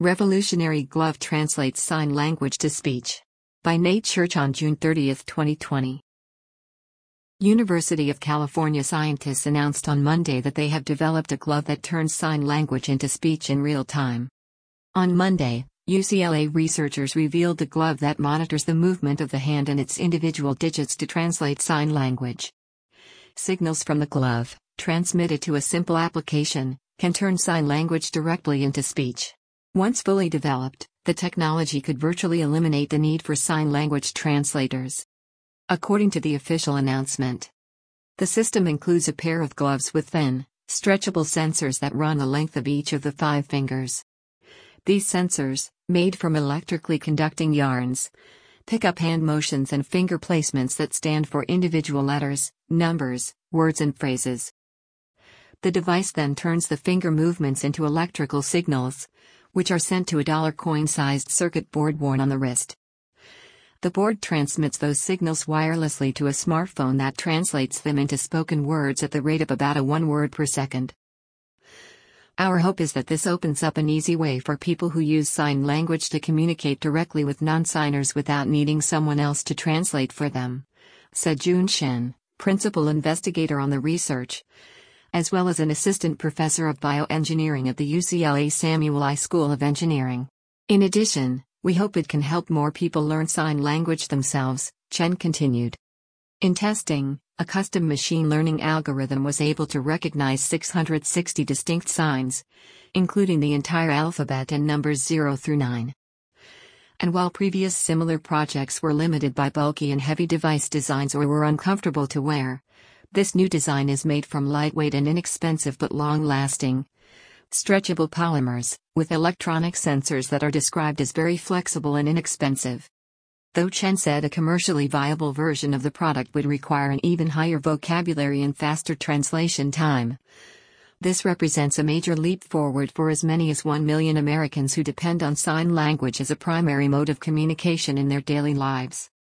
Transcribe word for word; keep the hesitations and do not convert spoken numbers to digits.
Revolutionary glove translates sign language to speech. By Nate Church on June thirtieth, twenty twenty. University of California scientists announced on Monday that they have developed a glove that turns sign language into speech in real time. On Monday, U C L A researchers revealed the glove that monitors the movement of the hand and its individual digits to translate sign language. Signals from the glove, transmitted to a simple application, can turn sign language directly into speech. Once fully developed, the technology could virtually eliminate the need for sign language translators. According to the official announcement, the system includes a pair of gloves with thin, stretchable sensors that run the length of each of the five fingers. These sensors, made from electrically conducting yarns, pick up hand motions and finger placements that stand for individual letters, numbers, words and phrases. The device then turns the finger movements into electrical signals, which are sent to a dollar coin-sized circuit board worn on the wrist. The board transmits those signals wirelessly to a smartphone that translates them into spoken words at the rate of about a one word per second. Our hope is that this opens up an easy way for people who use sign language to communicate directly with non-signers without needing someone else to translate for them, said Jun Shen, principal investigator on the research, as well as an assistant professor of bioengineering at the U C L A Samuel I School of Engineering. In addition, we hope it can help more people learn sign language themselves, Chen continued. In testing, a custom machine learning algorithm was able to recognize six hundred sixty distinct signs, including the entire alphabet and numbers zero through nine. And while previous similar projects were limited by bulky and heavy device designs or were uncomfortable to wear, this new design is made from lightweight and inexpensive but long-lasting, stretchable polymers, with electronic sensors that are described as very flexible and inexpensive. Though Chen said a commercially viable version of the product would require an even higher vocabulary and faster translation time, this represents a major leap forward for as many as one million Americans who depend on sign language as a primary mode of communication in their daily lives.